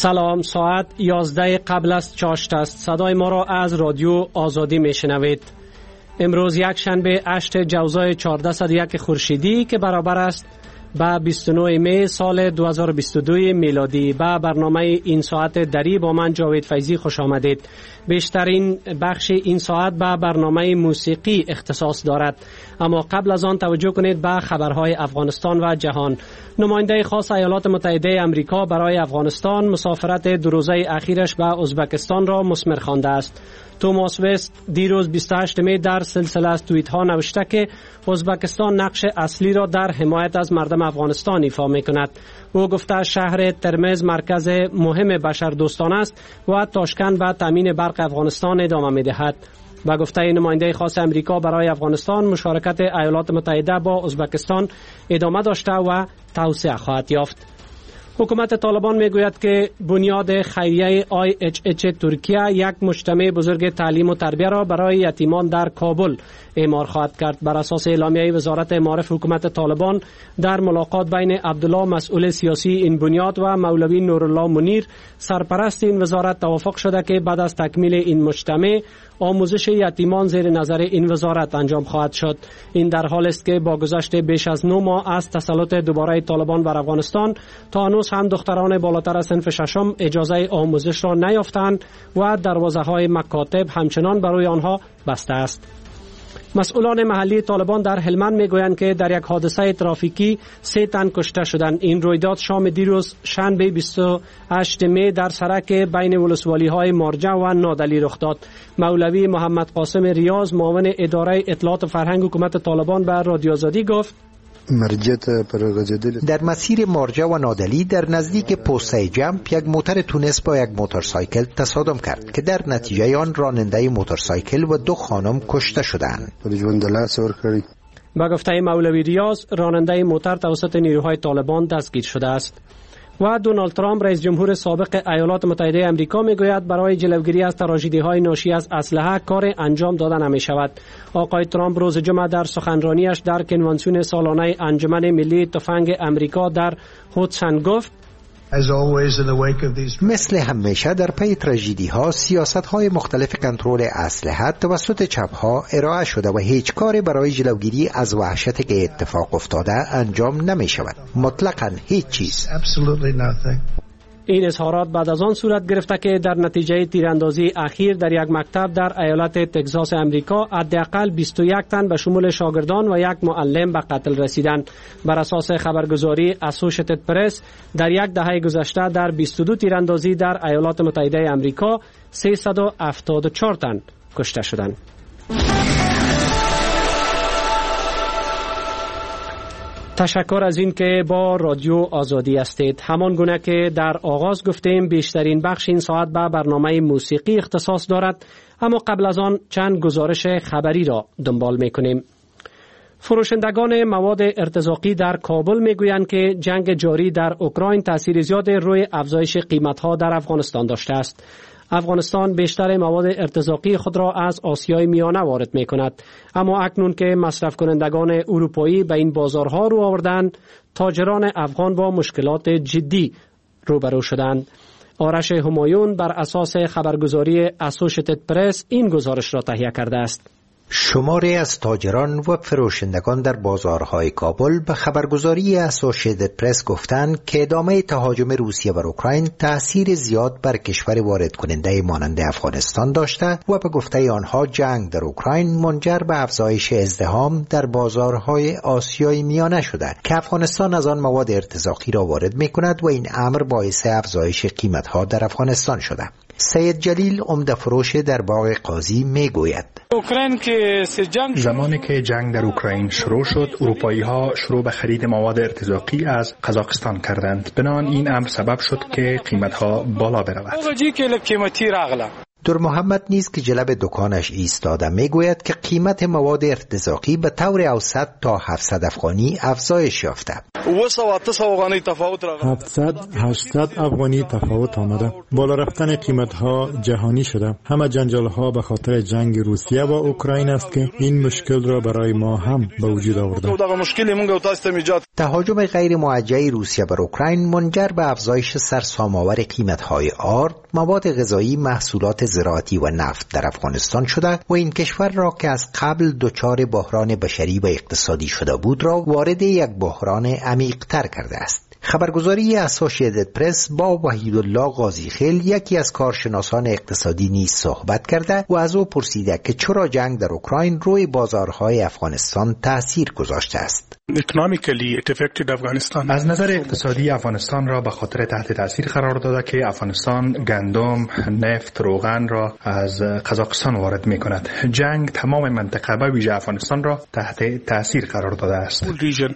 سلام، ساعت 11 قبل از چاشت است. صدای ما را از رادیو آزادی میشنوید. امروز یک شنبه 8 جوزای 1401 خورشیدی که برابر است با 29 می سال 2022 میلادی. با برنامه این ساعت دری با من جاوید فیضی خوش آمدید. بیشترین بخش این ساعت با برنامه موسیقی اختصاص دارد، اما قبل از آن توجه کنید به خبرهای افغانستان و جهان. نماینده خاص ایالات متحده آمریکا برای افغانستان مسافرت دو روزه اخیرش به ازبکستان را مثمر خوانده است. توماس وست دیروز 28 می در سلسله از توییت ها نوشته که ازبکستان نقش اصلی را در حمایت از مردم افغانستان ایفا می کند. او گفته شهر ترمز مرکز مهم بشردوستانه است و تاشکند به تامین برق افغانستان ادامه می دهد. با گفته نماینده خاص امریکا برای افغانستان، مشارکت ایالات متحده با ازبکستان ادامه داشته و توسعه خواهد یافت. حکومت طالبان میگوید که بنیاد خیریه IHH ترکیه یک مجتمع بزرگ تعلیم و تربیه را برای یتیمان در کابل اعمار خواهد کرد. بر اساس اعلامیه وزارت معارف حکومت طالبان در ملاقات بین عبدالله مسئول سیاسی این بنیاد و مولوی نورالله منیر سرپرست این وزارت توافق شده که بعد از تکمیل این مجتمع آموزش یتیمان زیر نظر این وزارت انجام خواهد شد. این در حال است که با گذشت بیش از 9 ماه از تسلط دوباره طالبان بر افغانستان تا هنوز هم دختران بالاتر از صنف ششم اجازه آموزش را نیافتند و دروازه های مکاتب همچنان برای آنها بسته است. مسئولان محلی طالبان در هلمند میگویند که در یک حادثه ترافیکی 3 تن کشته شدند. این رویداد شام دیروز شنبه 28 می در سرک بین ولسوالی های مارجه و نادلی رخ داد. مولوی محمد قاسم ریاض معاون اداره اطلاعات و فرهنگ حکومت طالبان به رادیو آزادی گفت در مسیر مارجه و نادلی در نزدیک پوسته جمپ یک موتر تونس با یک موتورسایکل تصادم کرد که در نتیجه آن راننده موتورسایکل و 2 خانم کشته شدند. با گفته مولوی ریاض، راننده موتر توسط نیروهای طالبان دستگیر شده است. و دونالد ترامپ رئیس جمهور سابق ایالات متحده آمریکا میگوید برای جلوگیری از تراژدی‌های ناشی از اسلحه کار انجام داده نمی شود. آقای ترامپ روز جمعه در سخنرانیش در کنوانسیون سالانه انجمن ملی تفنگ آمریکا در هودسون گفت مثل همیشه در پی تراژدی ها سیاست های مختلف کنترل اسلحه توسط چپ ها ارائه شده و هیچ کاری برای جلوگیری از وحشتی که اتفاق افتاده انجام نمی شود. مطلقاً هیچ چیز. این اظهارات بعد از آن صورت گرفته که در نتیجه تیراندازی اخیر در یک مکتب در ایالت تگزاس امریکا حداقل 21 تن به شمول شاگردان و یک معلم به قتل رسیدند. بر اساس خبرگزاری اسوشیتد پرس در یک دهه گذشته در 22 تیراندازی در ایالات متحده امریکا 374 تن کشته شدند. تشکر از این که با رادیو آزادی هستید. همان گونه که در آغاز گفتیم بیشترین بخش این ساعت به برنامه موسیقی اختصاص دارد، اما قبل از آن چند گزارش خبری را دنبال می‌کنیم. فروشندگان مواد ارتزاقی در کابل میگویند که جنگ جاری در اوکراین تاثیر زیاد روی افزایش قیمت‌ها در افغانستان داشته است. افغانستان بیشتر مواد ارتزاقی خود را از آسیای میانه وارد می کند، اما اکنون که مصرف کنندگان اروپایی به این بازارها رو آوردند، تاجران افغان با مشکلات جدی روبرو شدند. آرش همایون بر اساس خبرگزاری اسوشیتد پرس این گزارش را تهیه کرده است. شماری از تاجران و فروشندگان در بازارهای کابل به خبرگزاری اسوشیتد پرس گفتند که ادامه تهاجم روسیه بر اوکراین تأثیر زیاد بر کشور وارد کننده مانند افغانستان داشته و به گفته آنها جنگ در اوکراین منجر به افزایش ازدحام در بازارهای آسیای میانه شده که افغانستان از آن مواد ارتزاقی را وارد می کند و این امر باعث افزایش قیمتها در افغانستان شده. سید جلیل عمده فروش در باغ قاضی می گوید زمانی که جنگ در اوکراین شروع شد، اروپایی ها شروع به خرید مواد ارتزاقی از قزاقستان کردند. بنابراین این امر سبب شد که قیمت ها بالا برود. در محمد نیز که جلب دکانش ایستاده میگوید که قیمت مواد ارتزاقی به طور اوسط تا 700 افغانی افزایش یافته. 700-800 افغانی تفاوت آمده. بالا رفتن قیمت ها جهانی شده. همه جنجال ها به خاطر جنگ روسیه و اوکراین است که این مشکل را برای ما هم به وجود آورده. تهاجم غیر موجه روسیه بر اوکراین منجر به افزایش سرسام‌آور قیمت‌های آرد، مواد غذایی، محصولات زراعتی و نفت در افغانستان شده و این کشور را که از قبل دچار بحران بشری و اقتصادی شده بود را وارد یک بحران عمیق‌تر کرده است. خبرگزاری اسوسییتد پرس با وحیدالله قاضیخیل یکی از کارشناسان اقتصادی نیز صحبت کرده و از او پرسیده که چرا جنگ در اوکراین روی بازارهای افغانستان تأثیر گذاشته است. از نظر اقتصادی افغانستان را به خاطر تحت تأثیر قرار داده که افغانستان گندم، نفت، روغن را از قزاقستان وارد می کند. جنگ تمام منطقه به ویژه افغانستان را تحت تأثیر قرار داده است.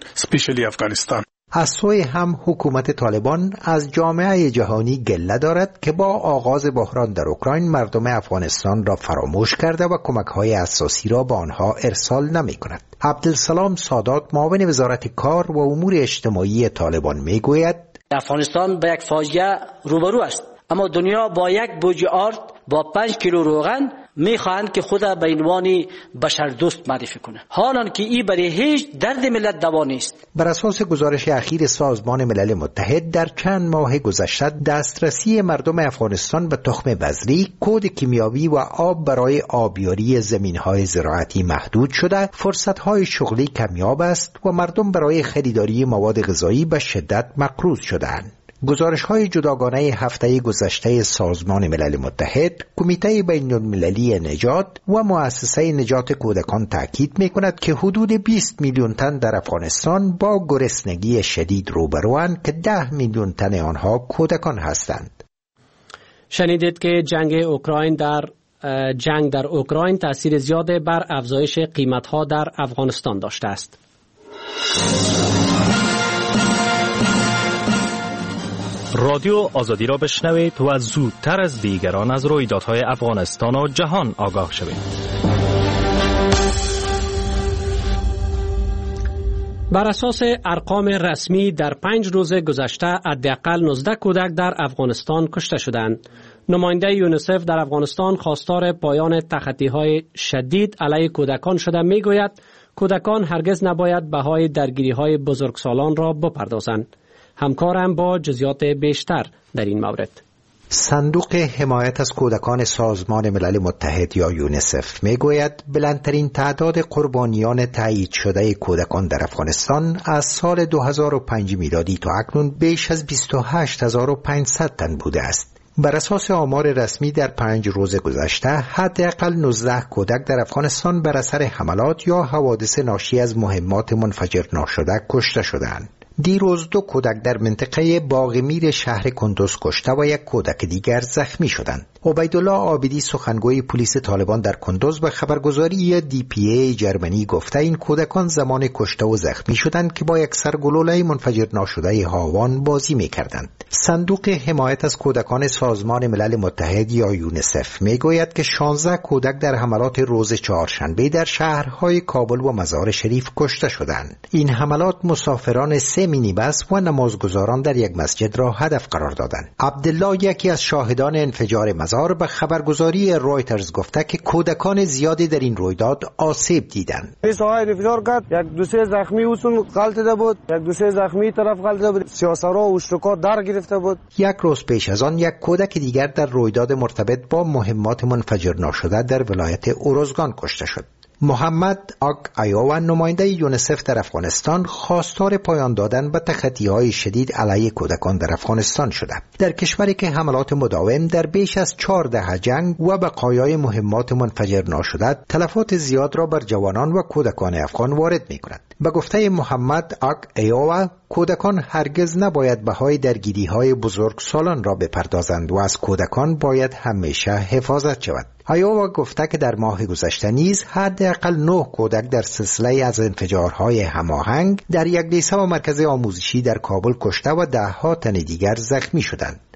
از سوی هم حکومت طالبان از جامعه جهانی گله دارد که با آغاز بحران در اوکراین مردم افغانستان را فراموش کرده و کمک‌های اساسی را به آنها ارسال نمی‌کند. عبدالسلام سادات معاون وزارت کار و امور اجتماعی طالبان می‌گوید افغانستان به یک فاجعه روبرو است، اما دنیا با یک بوج آرد با 5 کیلو روغن میخواهند که خود به عنوان بشر دوست معرفی کنه، حالان که این برای هیچ درد ملت دوا نیست. بر اساس گزارش اخیر سازمان ملل متحد در چند ماه گذشته دسترسی مردم افغانستان به تخم بذری، کود کیمیاوی و آب برای آبیاری زمینهای زراعتی محدود شده، فرصتهای شغلی کمیاب است و مردم برای خریداری مواد غذایی به شدت مقروض شده‌اند. گزارش‌های جداگانه هفته گذشته سازمان ملل متحد، کمیته بین‌المللی نجات و مؤسسه نجات کودکان تاکید می‌کند که حدود 20 میلیون تن در افغانستان با گرسنگی شدید روبروند که 10 میلیون تن آنها کودکان هستند. شنیدید که جنگ در اوکراین تأثیر زیاد بر افزایش قیمت‌ها در افغانستان داشته است. رادیو آزادی را بشنوید و زودتر از دیگران از رویدادهای افغانستان و جهان آگاه شوید. بر اساس ارقام رسمی در 5 روز گذشته حداقل 19 کودک در افغانستان کشته شدند. نماینده یونیسف در افغانستان خواستار پایان تخطی‌های شدید علیه کودکان شده میگوید کودکان هرگز نباید بهای درگیری‌های بزرگسالان را بپردازند. همکارم با جزئیات بیشتر در این مورد. صندوق حمایت از کودکان سازمان ملل متحد یا یونیسف میگوید بلندترین تعداد قربانیان تایید شده کودکان در افغانستان از سال 2005 میلادی تا اکنون بیش از 28500 تن بوده است. بر اساس آمار رسمی در 5 روز گذشته حداقل 19 کودک در افغانستان بر اثر حملات یا حوادث ناشی از مهمات منفجر ناشده کشته شدند. دیروز 2 کودک در منطقه باغمیر شهر کندوز کشته و 1 کودک دیگر زخمی شدند. عبیدالله عابدی سخنگوی پلیس طالبان در کندوز به خبرگزاری DPA جرمنی گفته این کودکان زمان کشته و زخمی شدند که با یک سرگلوله منفجر ناشده هاوان بازی می‌کردند. صندوق حمایت از کودکان سازمان ملل متحد یا یونیسف میگوید که 16 کودک در حملات روز چهارشنبه در شهرهای کابل و مزار شریف کشته شدند. این حملات مسافران 3 مینیبس و نمازگزاران در یک مسجد را هدف قرار دادند. عبدالله یکی از شاهدان انفجار مزار به خبرگزاری رویترز گفته که کودکان زیادی در این رویداد آسیب دیدند. انفجار کرد، 1-2 زخمی اوسون غلطیده بود، 1-2 زخمی طرف غلطیده بود، سیاسرا و اشتکا در گرفته بود. 1 روز پیش از آن 1 کودک دیگر در رویداد مرتبط با مهمات منفجر ناشده در ولایت اوروزگان کشته شد. محمد آگ ایوان نماینده یونیسف در افغانستان خواستار پایان دادن به تخطی‌های شدید علیه کودکان در افغانستان شده. در کشوری که حملات مداوم در بیش از 4 دهه جنگ و بقایای مهمات منفجر ناشده تلفات زیاد را بر جوانان و کودکان افغان وارد می‌کند. به گفته محمد آگ ایوان کودکان هرگز نباید بهای درگیری‌های بزرگسالان را بپردازند و از کودکان باید همیشه حفاظت شود. ایووا گفته که در ماه گذشته نیز حداقل 9 کودک در سلسله از انفجارهای هماهنگ در یک لیسه و مرکز آموزشی در کابل کشته و 10 تن دیگر زخمی شدند.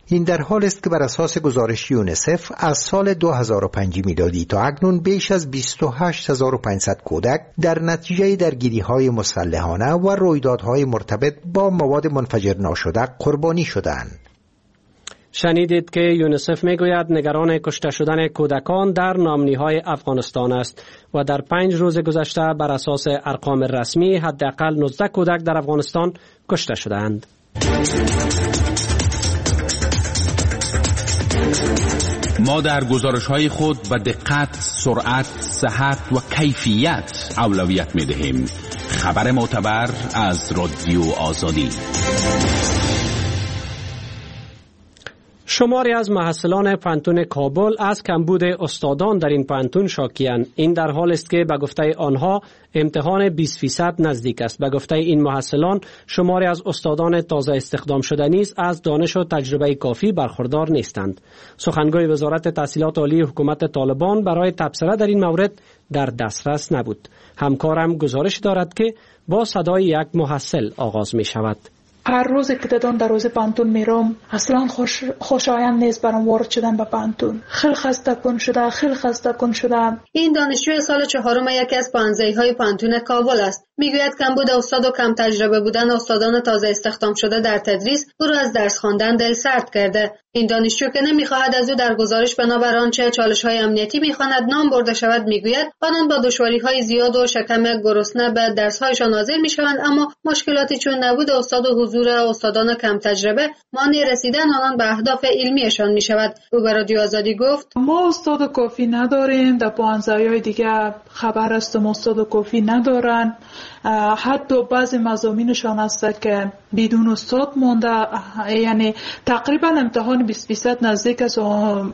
این در حال است که بر اساس گزارش یونیسف از سال 2005 میلادی تا اکنون بیش از 28500 کودک در نتیجه درگیری‌های مسلحانه و رویدادهای مرتبط با مواد منفجر ناشده قربانی شدند. شنیدید که یونیسف میگوید نگران کشته شدن کودکان در نامنی‌های افغانستان است و در 5 روز گذشته بر اساس ارقام رسمی حداقل 19 کودک در افغانستان کشته شدند. ما در گزارش‌های خود به دقت، سرعت، صحت و کیفیت اولویت می‌دهیم. خبر معتبر از رادیو آزادی. شماری از محصلان پانتون کابل از کمبود استادان در این پانتون شاکی‌اند. این در حال است که به گفته آنها امتحان 20% نزدیک است. به گفته این محصلان شماری از استادان تازه استخدام شده نیز از دانش و تجربه کافی برخوردار نیستند. سخنگوی وزارت تحصیلات عالی حکومت طالبان برای تبصره در این مورد در دسترس نبود. همکارم گزارش دارد که با صدای یک محصل آغاز می شود. هر روز که در روز پانتون میرم اصلا خوشایند نیست برام وارد شدن به پانتون. خیلی خسته کن شدم. این دانشجوی سال 4 یکی از پانزه‌های پانتون کابل است. میگوید کمبود استاد و کم تجربه بودن استادان تازه استخدام شده در تدریس او را از درس خواندن دلسرد کرده. این دانشجو که نمیخواهد از او در گزارش بنابر آنچه چالش‌های امنیتی میخواند نام برده شود میگوید آنان با دشواری‌های زیاد و شکم گرسنه به درس‌هایشان حاضر میشوند، اما مشکلاتی چون نبود استاد و حضور استادان کم تجربه مانع رسیدن آنان به اهداف علمیشان میشود. او به رادیو آزادی گفت ما استاد کافی نداریم. در پانزه‌های دیگه خبر است ما استاد کافی ندارن. حتی بعضی مضامینشان هست که بدون استاد مونده، یعنی تقریبا امتحان 20% نزدیک است.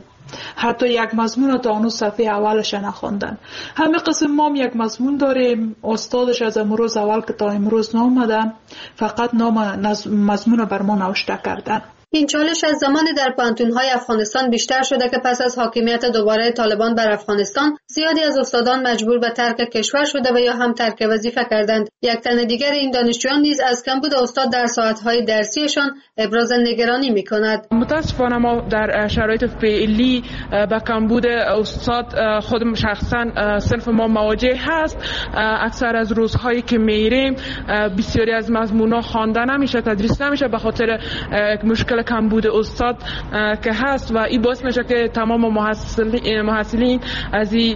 حتی یک مضمون تا اون صفحه اولش نخوندن. همه قسم ما یک مضمون داریم، استادش از امروز اول که تا امروز نامده، فقط نام مضمون بر ما نوشته کردن. این چالش از زمانی در پانتون‌های افغانستان بیشتر شده که پس از حاکمیت دوباره طالبان بر افغانستان زیادی از استادان مجبور به ترک کشور شده و یا هم ترک وظیفه کردند. یک تن دیگر این دانشجویان نیز از کمبود استاد در ساعت‌های درسیشان ابراز نگرانی می‌کند. متأسفانه ما در شرایط فعلی با کمبود استاد خودم شخصا صنف ما مواجه هست. اکثر از روزهایی که میریم بسیاری از مضمون‌ها خوانده نمیشه، تدریس نمیشه به خاطر مشکل کمبود استاد که هست و این باعث میشه که تمام محصلین از این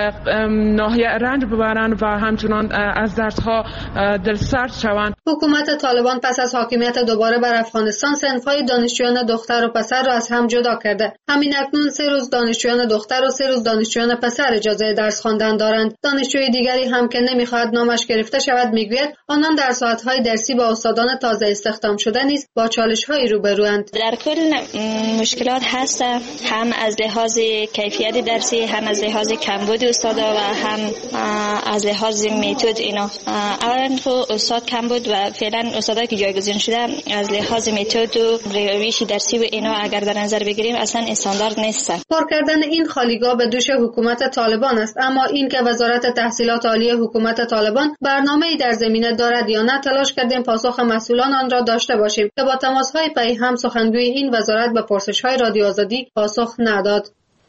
ناحیه رنج ببرن و همچنان از درس‌ها دلسرد شوند. حکومت طالبان پس از حاکمیت دوباره بر افغانستان صنف‌های دانشجویان دختر و پسر را از هم جدا کرده. همین اکنون 3 روز دانشجویان دختر و 3 روز دانشجویان پسر اجازه درس خواندن دارند. دانشجوی دیگری هم که نمیخواهد نامش گرفته شود میگوید آنان در ساعت‌های درسی با استادان تازه استخدام شده نیز با چالش‌هایی روبروند. در کل مشکلات هست، هم از لحاظ کیفیت درسی، هم از لحاظ کمبود استادا و هم از لحاظ متد. اینا اولا خب استاد کم بود و فعلا استادایی که جایگزین شده از لحاظ متد و روش درسی و اینا اگر در نظر بگیریم اصلا استاندارد نیست. پر کردن این خالیگاه به دوش حکومت طالبان است، اما این که وزارت تحصیلات عالی حکومت طالبان برنامه‌ای در زمینه دارد یا نه تلاش کردیم پاسخ مسئولان آن را داشته باشیم که با تماس‌های پی هم سخنگوی این وزارت به پرسش‌های رادیو آزادی پاسخ نداد.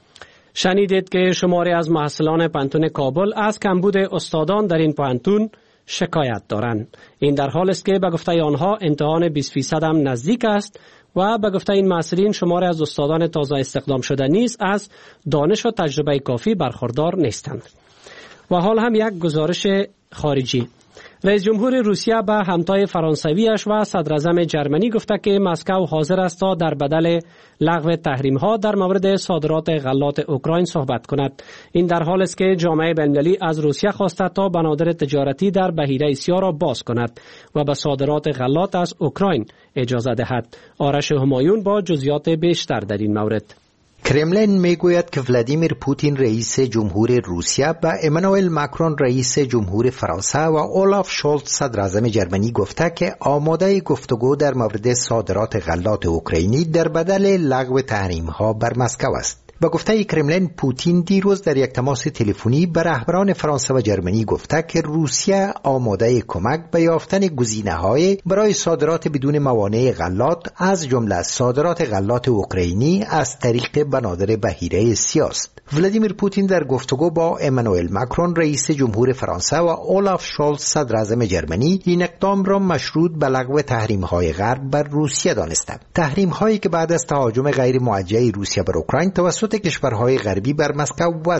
شنیدید که شماری از محصلان پانتون کابل از کمبود استادان در این پانتون شکایت دارند. این در حال است که به گفته آنها امتحان 20% هم نزدیک است و به گفته این محصلین شماری از استادان تازه استخدام شده نیز از دانش و تجربه کافی برخوردار نیستند. و حال هم یک گزارش خارجی. رئیس جمهور روسیه به همتای فرانسویش و صدر اعظم جرمنی گفته که مسکو حاضر است تا در بدل لغو تحریم ها در مورد صادرات غلات اوکراین صحبت کند. این در حال است که جامعه بین‌المللی از روسیه خواسته تا بنادر تجارتی در بحیره سیاه را باز کند و به صادرات غلات از اوکراین اجازه دهد. آرش همایون با جزئیات بیشتر در این مورد. کرملین میگوید که ولادیمیر پوتین رئیس جمهور روسیه به امانوئل ماکرون رئیس جمهور فرانسه و اولاف شولز صدر اعظم جرمنی گفته که آماده گفتگو در مورد صادرات غلات اوکراینی در بدل لغو تحریم ها بر مسکو است. به گفته کرملین، پوتین دیروز در یک تماس تلفنی به رهبران فرانسه و جرمنی گفته که روسیه آماده کمک به یافتن گزینه‌های برای صادرات بدون موانع غلات، از جمله صادرات غلات اوکراینی از طریق بنادر بحیره سیاه است. ولادیمیر پوتین در گفتگو با امانوئل ماکرون رئیس جمهور فرانسه و اولاف شولز صدر اعظم جرمنی این اقدام را مشروط به لغو تحریم‌های غرب بر روسیه دانسته. تحریم‌هایی که بعد از تهاجم غیر موجه روسیه بر اوکراین توسط کشورهای غربی بر مسکو